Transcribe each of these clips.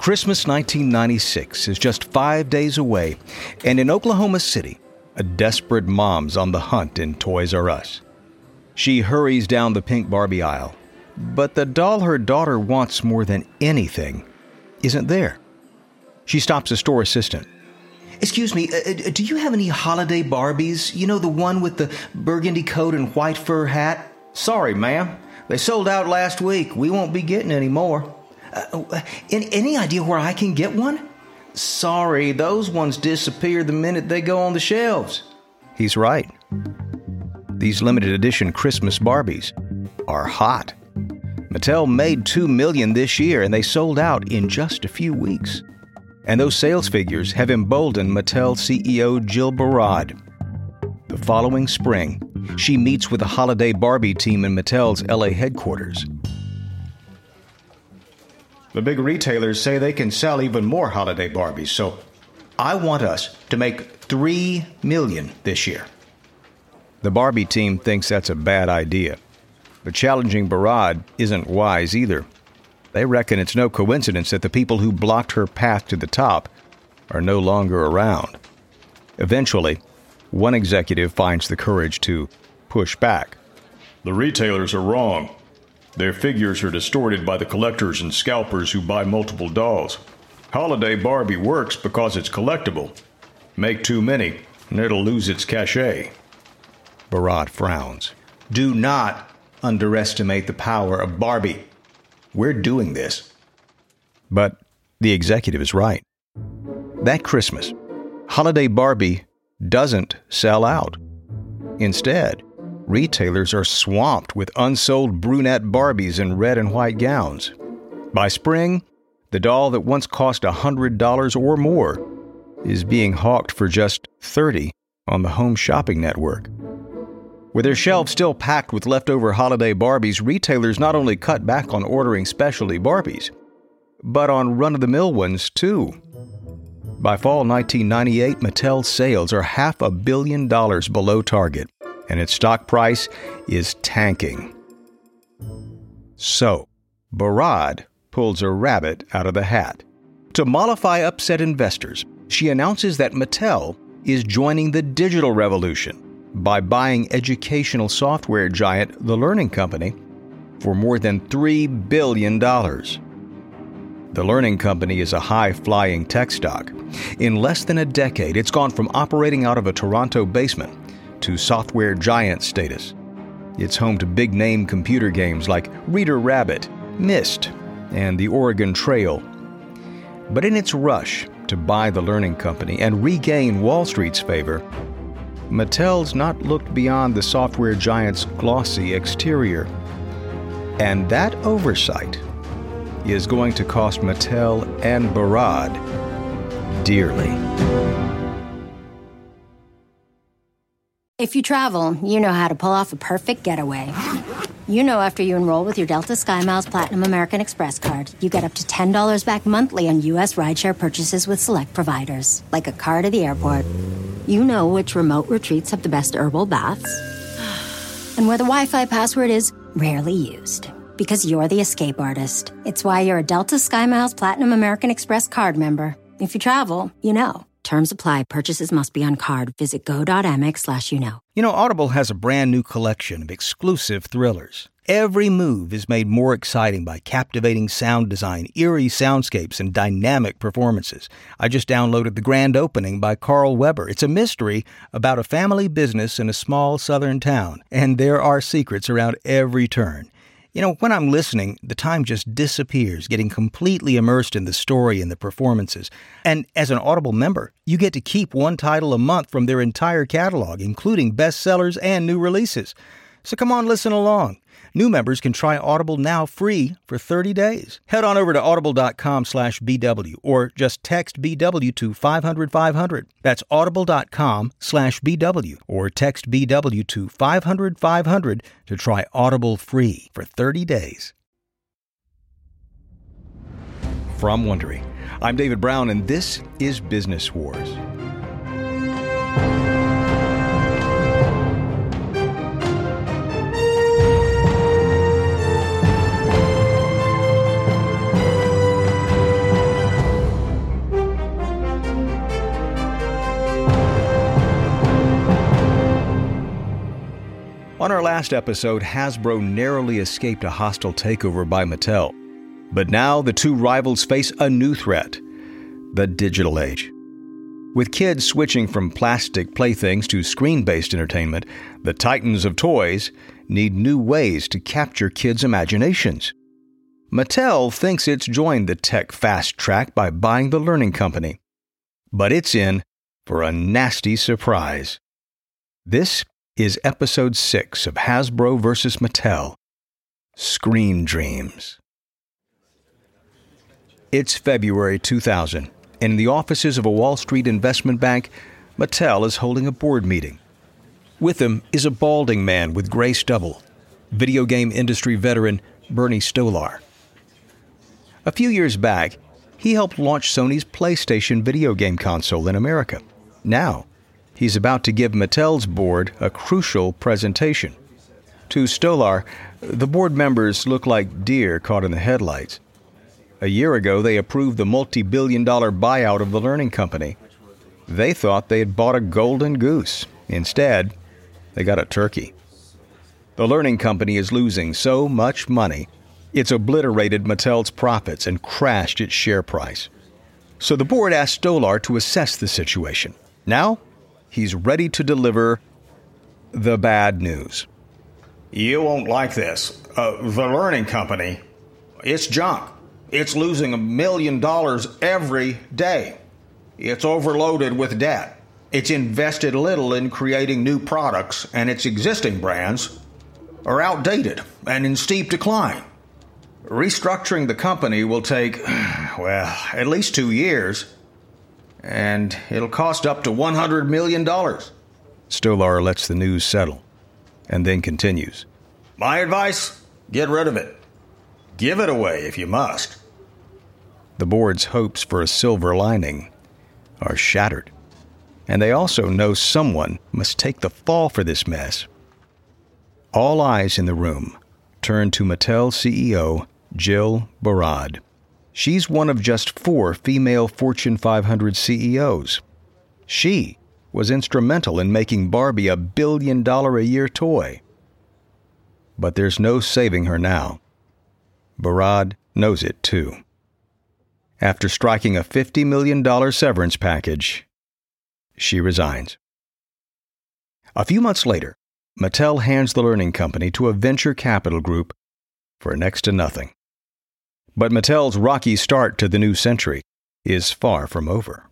Christmas 1996 is just 5 days away, and in Oklahoma City, a desperate mom's on the hunt in Toys R Us. She hurries down the pink Barbie aisle, but the doll her daughter wants more than anything isn't there. She stops a store assistant. Excuse me, do you have any holiday Barbies? You know, the one with the burgundy coat and white fur hat? Sorry, ma'am. They sold out last week. We won't be getting any more. Any idea where I can get one? Sorry, those ones disappear the minute they go on the shelves. He's right. These limited edition Christmas Barbies are hot. Mattel made $2 million this year, and they sold out in just a few weeks. And those sales figures have emboldened Mattel CEO Jill Barad. The following spring, she meets with the holiday Barbie team in Mattel's LA headquarters. The big retailers say they can sell even more holiday Barbies, so I want us to make 3 million this year. The Barbie team thinks that's a bad idea, but challenging Barad isn't wise either. They reckon it's no coincidence that the people who blocked her path to the top are no longer around. Eventually, one executive finds the courage to push back. The retailers are wrong. Their figures are distorted by the collectors and scalpers who buy multiple dolls. Holiday Barbie works because it's collectible. Make too many, and it'll lose its cachet. Barad frowns. Do not underestimate the power of Barbie. We're doing this. But the executive is right. That Christmas, Holiday Barbie doesn't sell out. Instead, retailers are swamped with unsold brunette Barbies in red and white gowns. By spring, the doll that once cost $100 or more is being hawked for just $30 on the Home Shopping Network. With their shelves still packed with leftover holiday Barbies, retailers not only cut back on ordering specialty Barbies, but on run-of-the-mill ones too. By fall 1998, Mattel's sales are $500 million below target, and its stock price is tanking. So, Barad pulls a rabbit out of the hat. To mollify upset investors, she announces that Mattel is joining the digital revolution by buying educational software giant The Learning Company for more than $3 billion. The Learning Company is a high-flying tech stock. In less than a decade, it's gone from operating out of a Toronto basement to software giant status. It's home to big-name computer games like Reader Rabbit, Myst, and the Oregon Trail. But in its rush to buy The Learning Company and regain Wall Street's favor, Mattel's not looked beyond the software giant's glossy exterior. And that oversight is going to cost Mattel and Barad dearly. If you travel, you know how to pull off a perfect getaway. You know after you enroll with your Delta SkyMiles Platinum American Express card, you get up to $10 back monthly on U.S. rideshare purchases with select providers, like a car to the airport. You know which remote retreats have the best herbal baths, and where the Wi-Fi password is rarely used, because you're the escape artist. It's why you're a Delta SkyMiles Platinum American Express card member. If you travel, you know. Terms apply. Purchases must be on card. Visit go.amex/you-know. You know, Audible has a brand new collection of exclusive thrillers. Every move is made more exciting by captivating sound design, eerie soundscapes, and dynamic performances. I just downloaded The Grand Opening by Carl Weber. It's a mystery about a family business in a small southern town, and there are secrets around every turn. You know, when I'm listening, the time just disappears, getting completely immersed in the story and the performances. And as an Audible member, you get to keep one title a month from their entire catalog, including bestsellers and new releases. So come on, listen along. New members can try Audible now free for 30 days. Head on over to audible.com/BW or just text BW to 500-500. That's audible.com/BW or text BW to 500-500 to try Audible free for 30 days. From Wondery, I'm David Brown, and this is Business Wars. On our last episode, Hasbro narrowly escaped a hostile takeover by Mattel. But now the two rivals face a new threat, the digital age. With kids switching from plastic playthings to screen-based entertainment, the titans of toys need new ways to capture kids' imaginations. Mattel thinks it's joined the tech fast track by buying the Learning Company. But it's in for a nasty surprise. This is Episode 6 of Hasbro vs. Mattel, Screen Dreams. It's February 2000, and in the offices of a Wall Street investment bank, Mattel is holding a board meeting. With him is a balding man with gray stubble, video game industry veteran Bernie Stolar. A few years back, he helped launch Sony's PlayStation video game console in America. Now, he's about to give Mattel's board a crucial presentation. To Stolar, the board members look like deer caught in the headlights. A year ago, they approved the multi-billion-dollar buyout of the Learning Company. They thought they had bought a golden goose. Instead, they got a turkey. The Learning Company is losing so much money, it's obliterated Mattel's profits and crashed its share price. So the board asked Stolar to assess the situation. Now, he's ready to deliver the bad news. You won't like this. The Learning Company, it's junk. It's losing $1 million every day. It's overloaded with debt. It's invested little in creating new products, and its existing brands are outdated and in steep decline. Restructuring the company will take, at least 2 years, and it'll cost up to $100 million. Stolar lets the news settle, and then continues. My advice, get rid of it. Give it away if you must. The board's hopes for a silver lining are shattered, and they also know someone must take the fall for this mess. All eyes in the room turn to Mattel CEO Jill Barad. She's one of just 4 female Fortune 500 CEOs. She was instrumental in making Barbie a $1 billion-a-year toy. But there's no saving her now. Barad knows it too. After striking a $50 million severance package, she resigns. A few months later, Mattel hands the Learning Company to a venture capital group for next to nothing. But Mattel's rocky start to the new century is far from over.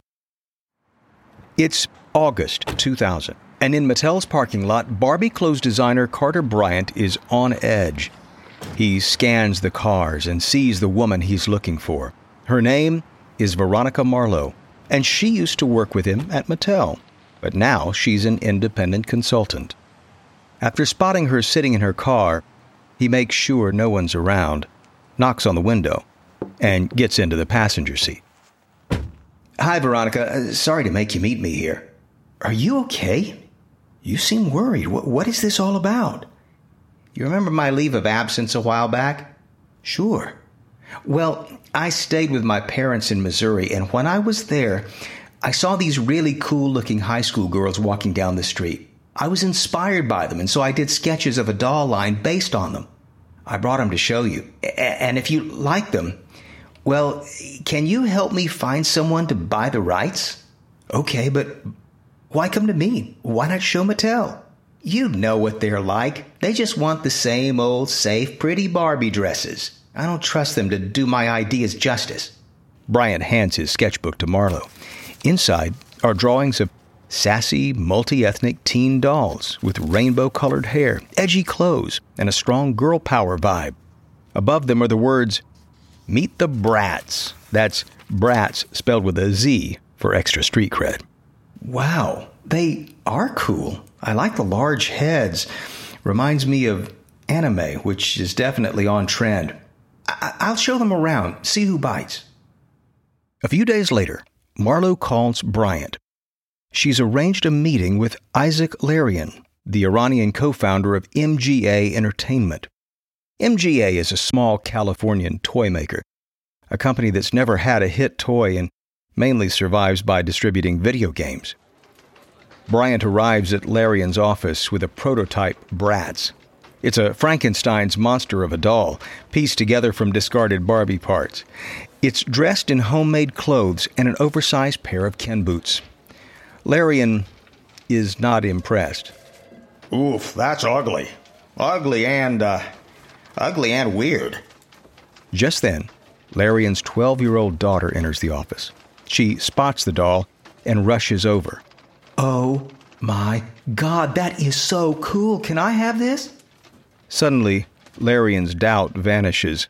It's August 2000, and in Mattel's parking lot, Barbie clothes designer Carter Bryant is on edge. He scans the cars and sees the woman he's looking for. Her name is Veronica Marlowe, and she used to work with him at Mattel, but now she's an independent consultant. After spotting her sitting in her car, he makes sure no one's around, knocks on the window, and gets into the passenger seat. Hi, Veronica. Sorry to make you meet me here. Are you okay? You seem worried. What is this all about? You remember my leave of absence a while back? Sure. Well, I stayed with my parents in Missouri, and when I was there, I saw these really cool-looking high school girls walking down the street. I was inspired by them, and so I did sketches of a doll line based on them. I brought them to show you. And if you like them, well, can you help me find someone to buy the rights? Okay, but why come to me? Why not show Mattel? You know what they're like. They just want the same old, safe, pretty Barbie dresses. I don't trust them to do my ideas justice. Bryant hands his sketchbook to Marlowe. Inside are drawings of sassy, multi-ethnic teen dolls with rainbow-colored hair, edgy clothes, and a strong girl power vibe. Above them are the words, "Meet the Bratz." That's Bratz spelled with a Z for extra street cred. Wow, they are cool. I like the large heads. Reminds me of anime, which is definitely on trend. I'll show them around, see who bites. A few days later, Marlowe calls Bryant. She's arranged a meeting with Isaac Larian, the Iranian co-founder of MGA Entertainment. MGA is a small Californian toy maker, a company that's never had a hit toy and mainly survives by distributing video games. Bryant arrives at Larian's office with a prototype Bratz. It's a Frankenstein's monster of a doll, pieced together from discarded Barbie parts. It's dressed in homemade clothes and an oversized pair of Ken boots. Larian is not impressed. Oof, that's ugly. Ugly and weird. Just then, Larian's 12-year-old daughter enters the office. She spots the doll and rushes over. Oh my God, that is so cool. Can I have this? Suddenly, Larian's doubt vanishes.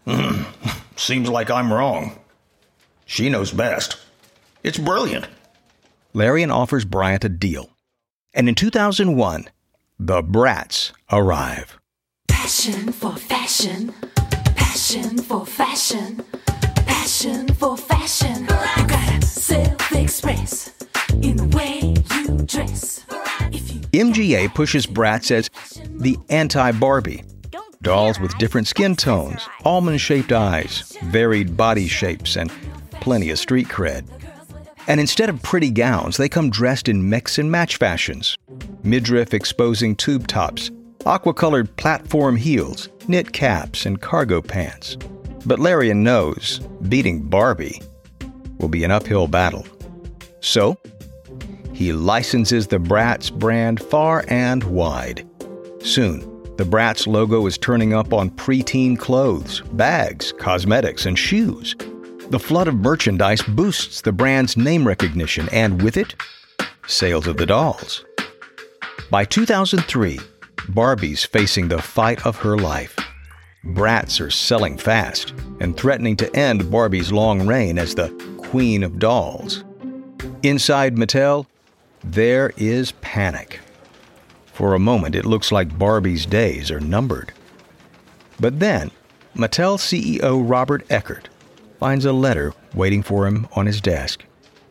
Seems like I'm wrong. She knows best. It's brilliant. Larian offers Bryant a deal. And in 2001, the Bratz arrive. Passion for fashion. Passion for fashion. Passion for fashion. You gotta self-express in the way you dress. MGA pushes Bratz as the anti-Barbie. Dolls with different skin tones, almond-shaped eyes, varied body shapes, and plenty of street cred. And instead of pretty gowns, they come dressed in mix-and-match fashions. Midriff exposing tube tops, aqua-colored platform heels, knit caps, and cargo pants. But Larian knows beating Barbie will be an uphill battle. So, he licenses the Bratz brand far and wide. Soon, the Bratz logo is turning up on preteen clothes, bags, cosmetics, and shoes. The flood of merchandise boosts the brand's name recognition, and with it, sales of the dolls. By 2003, Barbie's facing the fight of her life. Bratz are selling fast and threatening to end Barbie's long reign as the queen of dolls. Inside Mattel, there is panic. For a moment, it looks like Barbie's days are numbered. But then, Mattel CEO Robert Eckert finds a letter waiting for him on his desk.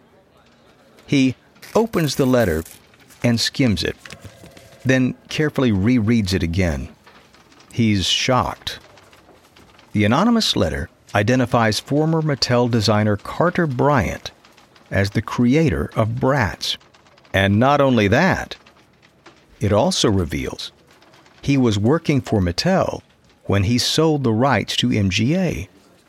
He opens the letter and skims it, then carefully rereads it again. He's shocked. The anonymous letter identifies former Mattel designer Carter Bryant as the creator of Bratz. And not only that, it also reveals he was working for Mattel when he sold the rights to MGA.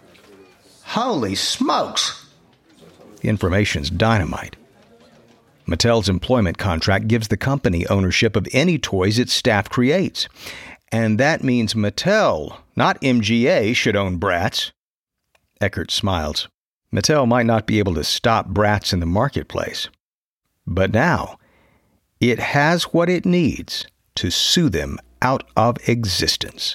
Holy smokes! The information's dynamite. Mattel's employment contract gives the company ownership of any toys its staff creates. And that means Mattel, not MGA, should own Bratz. Eckert smiles. Mattel might not be able to stop Bratz in the marketplace. But now, it has what it needs to sue them out of existence.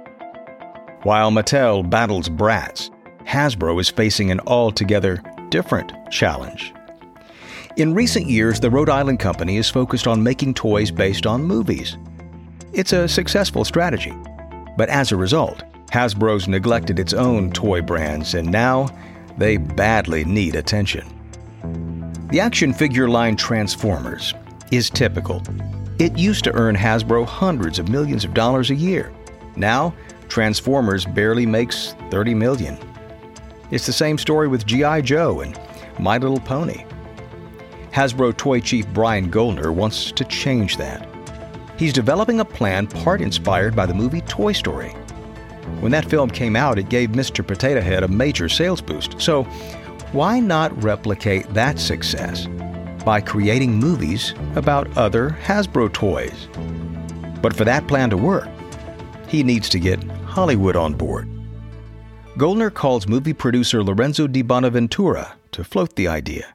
While Mattel battles Bratz, Hasbro is facing an altogether different challenge. In recent years, the Rhode Island company is focused on making toys based on movies. It's a successful strategy. But as a result, Hasbro's neglected its own toy brands, and now they badly need attention. The action figure line Transformers is typical. It used to earn Hasbro hundreds of millions of dollars a year. Now, Transformers barely makes $30 million. It's the same story with G.I. Joe and My Little Pony. Hasbro toy chief Brian Goldner wants to change that. He's developing a plan part inspired by the movie Toy Story. When that film came out, it gave Mr. Potato Head a major sales boost. So, why not replicate that success by creating movies about other Hasbro toys? But for that plan to work, he needs to get Hollywood on board. Goldner calls movie producer Lorenzo Di Bonaventura to float the idea.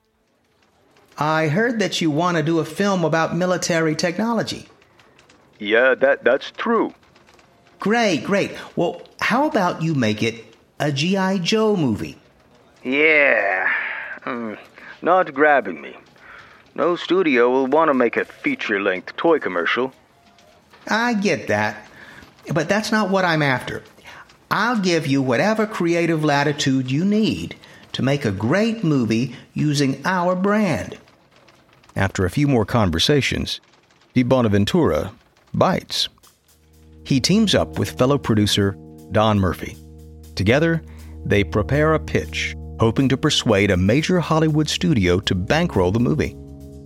I heard that you want to do a film about military technology. Yeah, that's true. Great. Well, how about you make it a G.I. Joe movie? Yeah, not grabbing me. No studio will want to make a feature-length toy commercial. I get that, but that's not what I'm after. I'll give you whatever creative latitude you need to make a great movie using our brand. After a few more conversations, Di Bonaventura bites. He teams up with fellow producer Don Murphy. Together, they prepare a pitch, hoping to persuade a major Hollywood studio to bankroll the movie.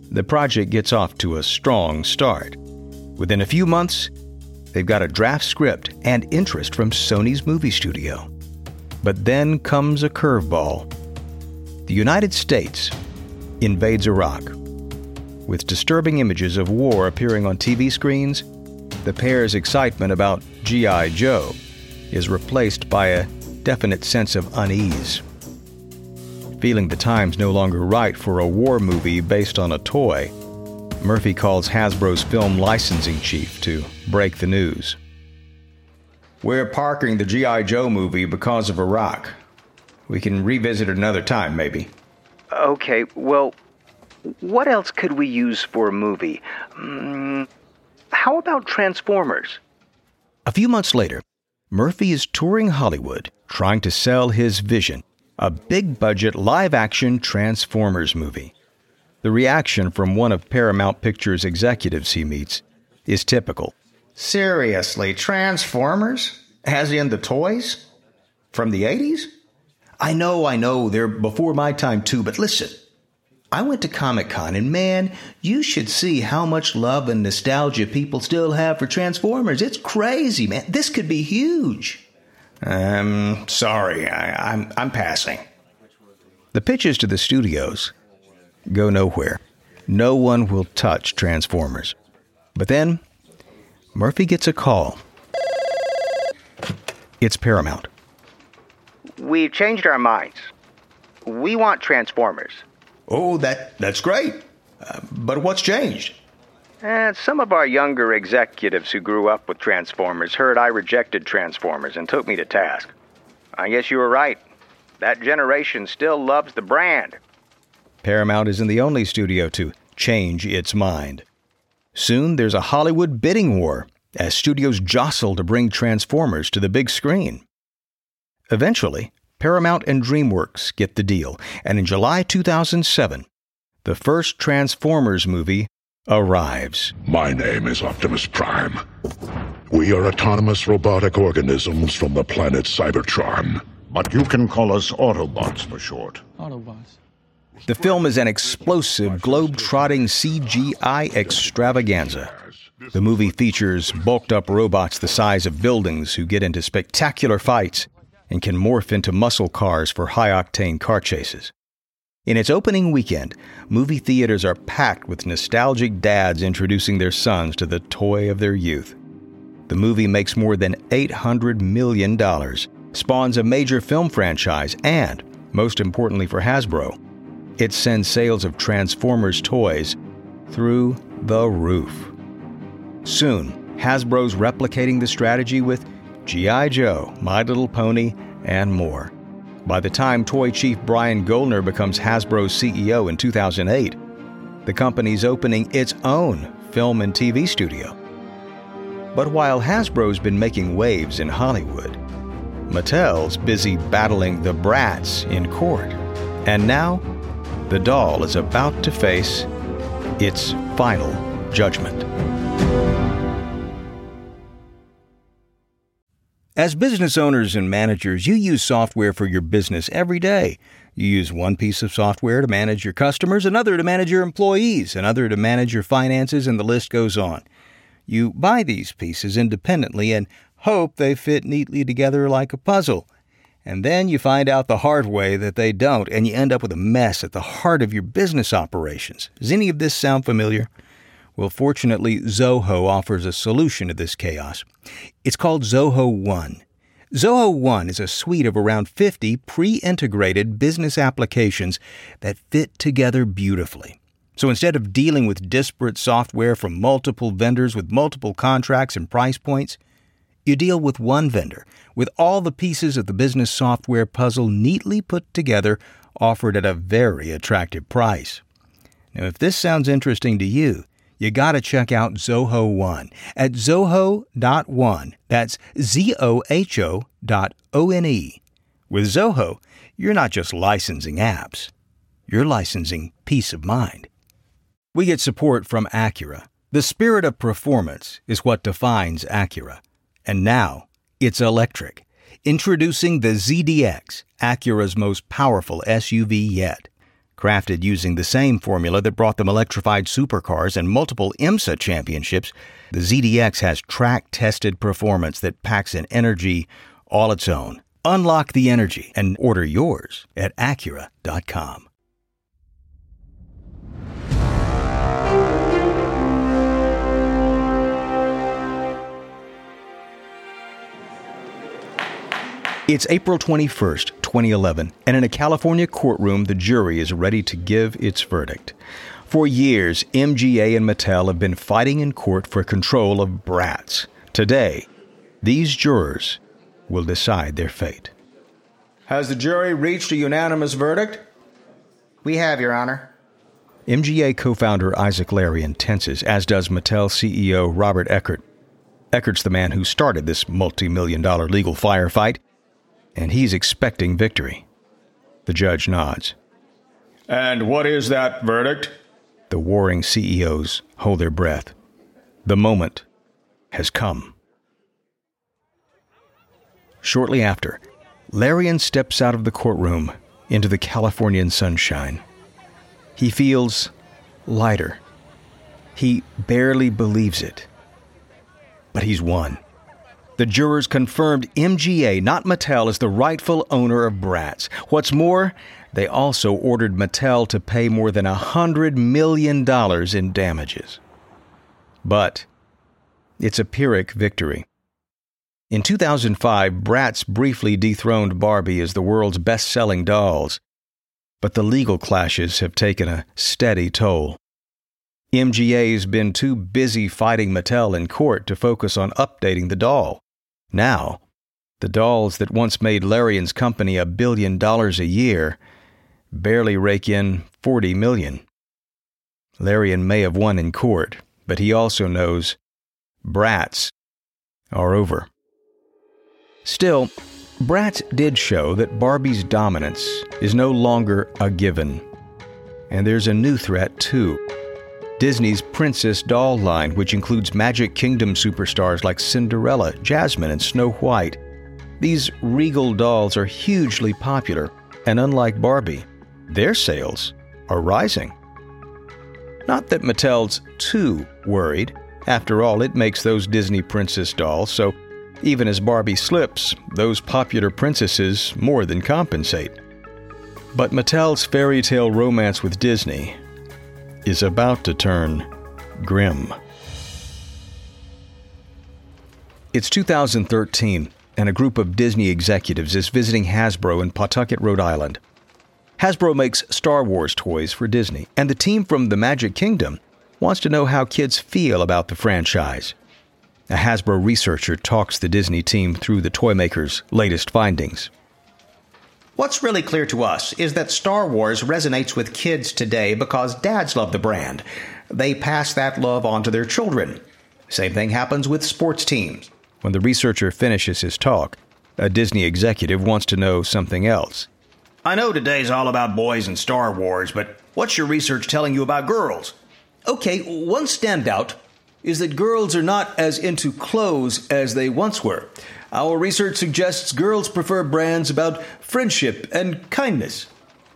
The project gets off to a strong start. Within a few months, they've got a draft script and interest from Sony's movie studio. But then comes a curveball. The United States invades Iraq. With disturbing images of war appearing on TV screens, the pair's excitement about G.I. Joe is replaced by a definite sense of unease. Feeling the time's no longer right for a war movie based on a toy, Murphy calls Hasbro's film licensing chief to break the news. We're parking the G.I. Joe movie because of Iraq. We can revisit it another time, maybe. Okay, well, what else could we use for a movie? How about Transformers? A few months later, Murphy is touring Hollywood trying to sell his vision, a big-budget live-action Transformers movie. The reaction from one of Paramount Pictures executives he meets is typical. Seriously, Transformers? As in the toys? From the 80s? I know, they're before my time too, but listen. I went to Comic-Con and man, you should see how much love and nostalgia people still have for Transformers. It's crazy, man. This could be huge. Sorry, I'm passing. The pitches to the studios go nowhere. No one will touch Transformers. But then, Murphy gets a call. It's Paramount. We've changed our minds. We want Transformers. Oh, that's great. But what's changed? Some of our younger executives who grew up with Transformers heard I rejected Transformers and took me to task. I guess you were right. That generation still loves the brand. Paramount isn't the only studio to change its mind. Soon there's a Hollywood bidding war as studios jostle to bring Transformers to the big screen. Eventually, Paramount and DreamWorks get the deal, and in July 2007, the first Transformers movie arrives. My name is Optimus Prime. We are autonomous robotic organisms from the planet Cybertron. But you can call us Autobots for short. Autobots. The film is an explosive, globe-trotting CGI extravaganza. The movie features bulked-up robots the size of buildings who get into spectacular fights and can morph into muscle cars for high-octane car chases. In its opening weekend, movie theaters are packed with nostalgic dads introducing their sons to the toy of their youth. The movie makes more than $800 million, spawns a major film franchise, and, most importantly for Hasbro, it sends sales of Transformers toys through the roof. Soon, Hasbro's replicating the strategy with G.I. Joe, My Little Pony, and more. By the time toy chief Brian Goldner becomes Hasbro's CEO in 2008, the company's opening its own film and TV studio. But while Hasbro's been making waves in Hollywood, Mattel's busy battling the Bratz in court. And now, the doll is about to face its final judgment. As business owners and managers, you use software for your business every day. You use one piece of software to manage your customers, another to manage your employees, another to manage your finances, and the list goes on. You buy these pieces independently and hope they fit neatly together like a puzzle. And then you find out the hard way that they don't, and you end up with a mess at the heart of your business operations. Does any of this sound familiar? Well, fortunately, Zoho offers a solution to this chaos. It's called Zoho One. Zoho One is a suite of around 50 pre-integrated business applications that fit together beautifully. So instead of dealing with disparate software from multiple vendors with multiple contracts and price points, you deal with one vendor, with all the pieces of the business software puzzle neatly put together, offered at a very attractive price. Now, if this sounds interesting to you, you gotta check out Zoho One at zoho.one. That's ZOHO.ONE. With Zoho, you're not just licensing apps. You're licensing peace of mind. We get support from Acura. The spirit of performance is what defines Acura. And now, it's electric. Introducing the ZDX, Acura's most powerful SUV yet. Crafted using the same formula that brought them electrified supercars and multiple IMSA championships, the ZDX has track-tested performance that packs an energy all its own. Unlock the energy and order yours at Acura.com. It's April 21st, 2011, and in a California courtroom, the jury is ready to give its verdict. For years, MGA and Mattel have been fighting in court for control of Bratz. Today, these jurors will decide their fate. Has the jury reached a unanimous verdict? We have, Your Honor. MGA co-founder Isaac Larian tenses, as does Mattel CEO Robert Eckert. Eckert's the man who started this multi-million-dollar legal firefight, and he's expecting victory. The judge nods. And what is that verdict? The warring CEOs hold their breath. The moment has come. Shortly after, Larian steps out of the courtroom into the Californian sunshine. He feels lighter. He barely believes it. But he's won. The jurors confirmed MGA, not Mattel, is the rightful owner of Bratz. What's more, they also ordered Mattel to pay more than $100 million in damages. But it's a Pyrrhic victory. In 2005, Bratz briefly dethroned Barbie as the world's best-selling dolls. But the legal clashes have taken a steady toll. MGA's been too busy fighting Mattel in court to focus on updating the doll. Now, the dolls that once made Larian's company $1 billion a year barely rake in $40 million. Larian may have won in court, but he also knows Bratz are over. Still, Bratz did show that Barbie's dominance is no longer a given. And there's a new threat, too. Disney's Princess doll line, which includes Magic Kingdom superstars like Cinderella, Jasmine, and Snow White. These regal dolls are hugely popular, and unlike Barbie, their sales are rising. Not that Mattel's too worried. After all, it makes those Disney princess dolls, so even as Barbie slips, those popular princesses more than compensate. But Mattel's fairy tale romance with Disney is about to turn grim. It's 2013, and a group of Disney executives is visiting Hasbro in Pawtucket, Rhode Island. Hasbro makes Star Wars toys for Disney, and the team from the Magic Kingdom wants to know how kids feel about the franchise. A Hasbro researcher talks the Disney team through the toy maker's latest findings. What's really clear to us is that Star Wars resonates with kids today because dads love the brand. They pass that love on to their children. Same thing happens with sports teams. When the researcher finishes his talk, a Disney executive wants to know something else. I know today's all about boys and Star Wars, but what's your research telling you about girls? Okay, one standout is that girls are not as into clothes as they once were. Our research suggests girls prefer brands about friendship and kindness.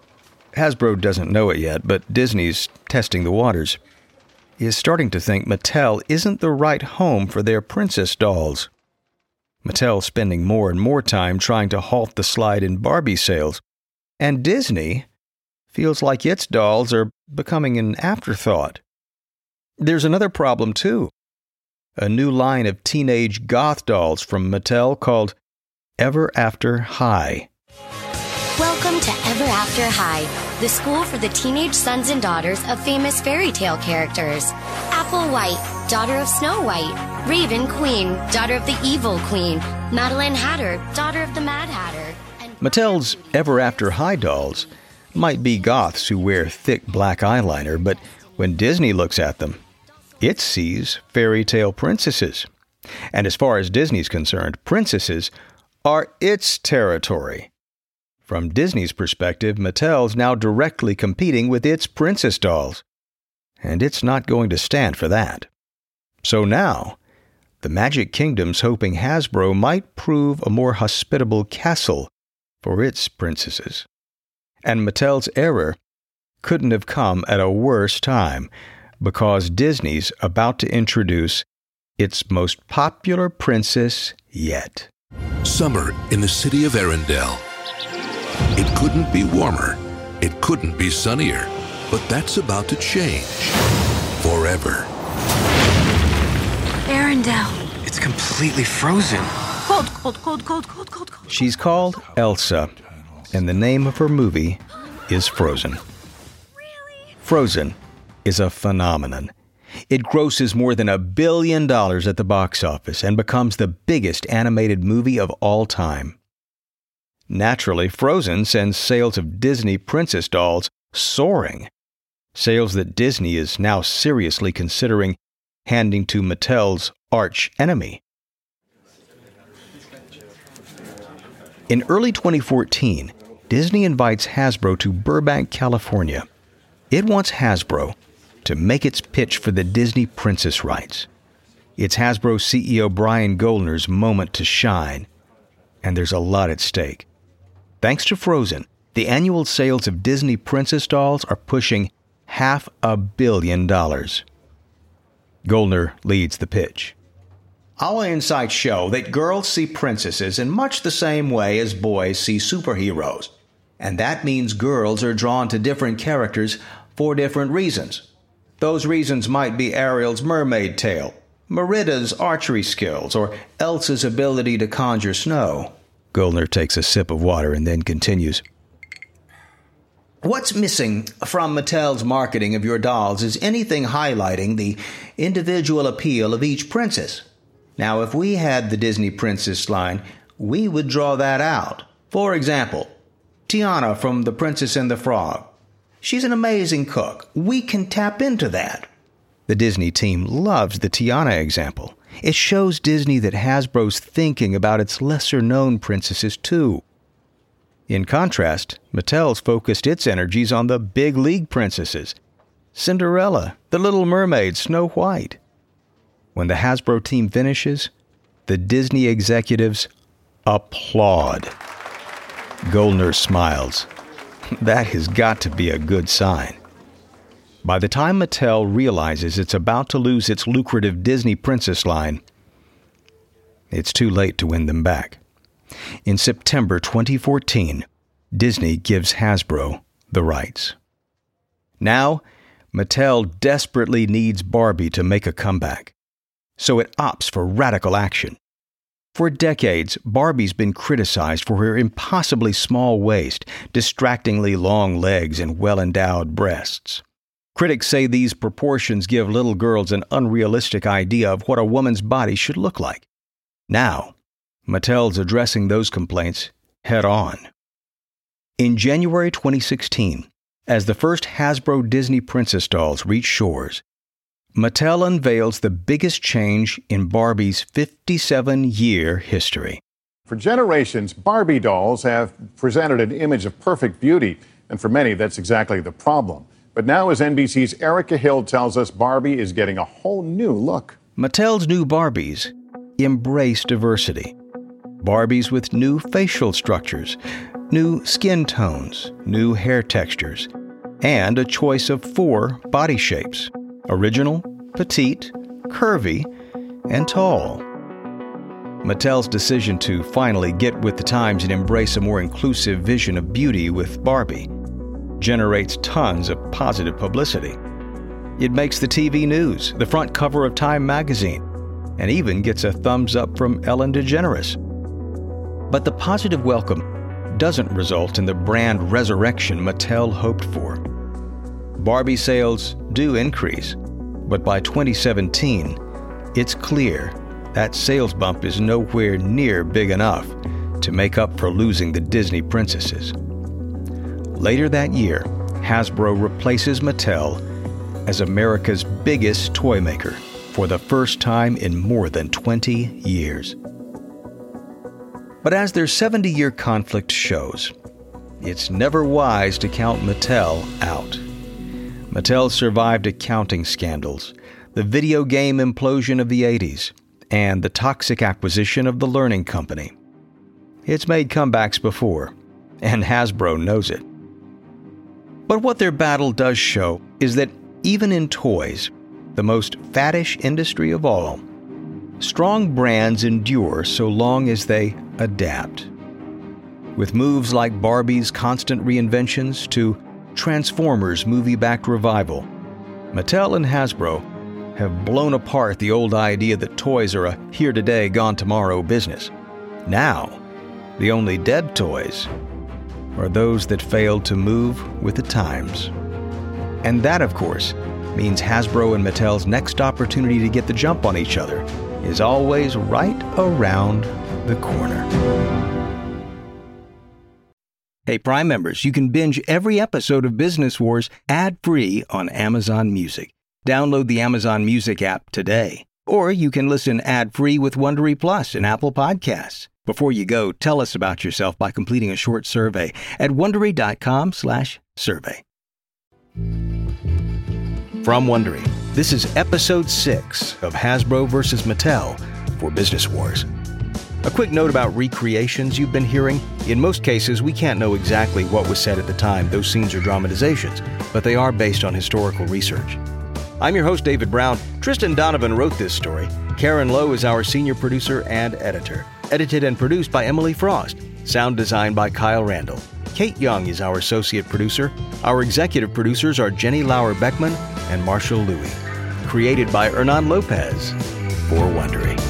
Hasbro doesn't know it yet, but Disney's testing the waters. He is starting to think Mattel isn't the right home for their princess dolls. Mattel's spending more and more time trying to halt the slide in Barbie sales, and Disney feels like its dolls are becoming an afterthought. There's another problem, too. A new line of teenage goth dolls from Mattel called Ever After High. Welcome to Ever After High, the school for the teenage sons and daughters of famous fairy tale characters. Apple White, daughter of Snow White. Raven Queen, daughter of the Evil Queen. Madeline Hatter, daughter of the Mad Hatter. Mattel's Ever After High dolls might be goths who wear thick black eyeliner, but when Disney looks at them, it sees fairy tale princesses. And as far as Disney's concerned, princesses are its territory. From Disney's perspective, Mattel's now directly competing with its princess dolls. And it's not going to stand for that. So now, the Magic Kingdom's hoping Hasbro might prove a more hospitable castle for its princesses. And Mattel's error couldn't have come at a worse time, because Disney's about to introduce its most popular princess yet. Summer in the city of Arendelle. It couldn't be warmer. It couldn't be sunnier. But that's about to change. Forever. Arendelle. It's completely frozen. Cold. She's called Elsa, and the name of her movie is Frozen. Really? Frozen is a phenomenon. It grosses more than $1 billion at the box office and becomes the biggest animated movie of all time. Naturally, Frozen sends sales of Disney princess dolls soaring. Sales that Disney is now seriously considering handing to Mattel's arch enemy. In early 2014, Disney invites Hasbro to Burbank, California. It wants Hasbro to make its pitch for the Disney princess rights. It's Hasbro CEO Brian Goldner's moment to shine, and there's a lot at stake. Thanks to Frozen, the annual sales of Disney princess dolls are pushing $500 million. Goldner leads the pitch. Our insights show that girls see princesses in much the same way as boys see superheroes. And that means girls are drawn to different characters for different reasons. Those reasons might be Ariel's mermaid tail, Merida's archery skills, or Elsa's ability to conjure snow. Goldner takes a sip of water and then continues. What's missing from Mattel's marketing of your dolls is anything highlighting the individual appeal of each princess. Now, if we had the Disney Princess line, we would draw that out. For example, Tiana from The Princess and the Frog. She's an amazing cook. We can tap into that. The Disney team loves the Tiana example. It shows Disney that Hasbro's thinking about its lesser-known princesses, too. In contrast, Mattel's focused its energies on the big league princesses. Cinderella, The Little Mermaid, Snow White. When the Hasbro team finishes, the Disney executives applaud. Goldner smiles. That has got to be a good sign. By the time Mattel realizes it's about to lose its lucrative Disney Princess line, it's too late to win them back. In September 2014, Disney gives Hasbro the rights. Now, Mattel desperately needs Barbie to make a comeback, so it opts for radical action. For decades, Barbie's been criticized for her impossibly small waist, distractingly long legs, and well-endowed breasts. Critics say these proportions give little girls an unrealistic idea of what a woman's body should look like. Now, Mattel's addressing those complaints head-on. In January 2016, as the first Hasbro Disney Princess dolls reach shores, Mattel unveils the biggest change in Barbie's 57-year history. For generations, Barbie dolls have presented an image of perfect beauty, and for many, that's exactly the problem. But now, as NBC's Erica Hill tells us, Barbie is getting a whole new look. Mattel's new Barbies embrace diversity. Barbies with new facial structures, new skin tones, new hair textures, and a choice of 4 body shapes: original, petite, curvy, and tall. Mattel's decision to finally get with the times and embrace a more inclusive vision of beauty with Barbie generates tons of positive publicity. It makes the TV news, the front cover of Time magazine, and even gets a thumbs up from Ellen DeGeneres. But the positive welcome doesn't result in the brand resurrection Mattel hoped for. Barbie sales do increase, but by 2017, it's clear that sales bump is nowhere near big enough to make up for losing the Disney princesses. Later that year, Hasbro replaces Mattel as America's biggest toy maker for the first time in more than 20 years. But as their 70-year conflict shows, it's never wise to count Mattel out. Mattel survived accounting scandals, the video game implosion of the 80s, and the toxic acquisition of the Learning Company. It's made comebacks before, and Hasbro knows it. But what their battle does show is that even in toys, the most faddish industry of all, strong brands endure so long as they adapt. With moves like Barbie's constant reinventions to Transformers movie-backed revival, Mattel and Hasbro have blown apart the old idea that toys are a here-today, gone-tomorrow business. Now, the only dead toys are those that failed to move with the times. And that, of course, means Hasbro and Mattel's next opportunity to get the jump on each other is always right around the corner. Hey, Prime members, you can binge every episode of Business Wars ad-free on Amazon Music. Download the Amazon Music app today. Or you can listen ad-free with Wondery Plus and Apple Podcasts. Before you go, tell us about yourself by completing a short survey at Wondery.com/survey. From Wondery, this is Episode 6 of Hasbro vs. Mattel for Business Wars. A quick note about recreations you've been hearing. In most cases, we can't know exactly what was said at the time. Those scenes are dramatizations, but they are based on historical research. I'm your host, David Brown. Tristan Donovan wrote this story. Karen Lowe is our senior producer and editor. Edited and produced by Emily Frost. Sound design by Kyle Randall. Kate Young is our associate producer. Our executive producers are Jenny Lauer-Beckman and Marshall Louie. Created by Hernan Lopez for Wondery.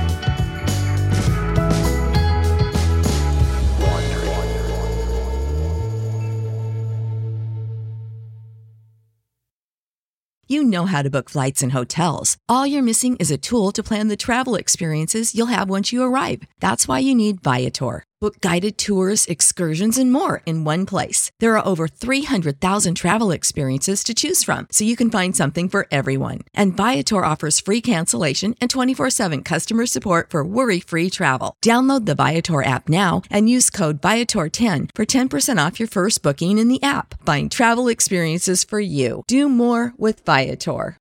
You know how to book flights and hotels. All you're missing is a tool to plan the travel experiences you'll have once you arrive. That's why you need Viator. Book guided tours, excursions, and more in one place. There are over 300,000 travel experiences to choose from, so you can find something for everyone. And Viator offers free cancellation and 24/7 customer support for worry-free travel. Download the Viator app now and use code Viator10 for 10% off your first booking in the app. Find travel experiences for you. Do more with Viator.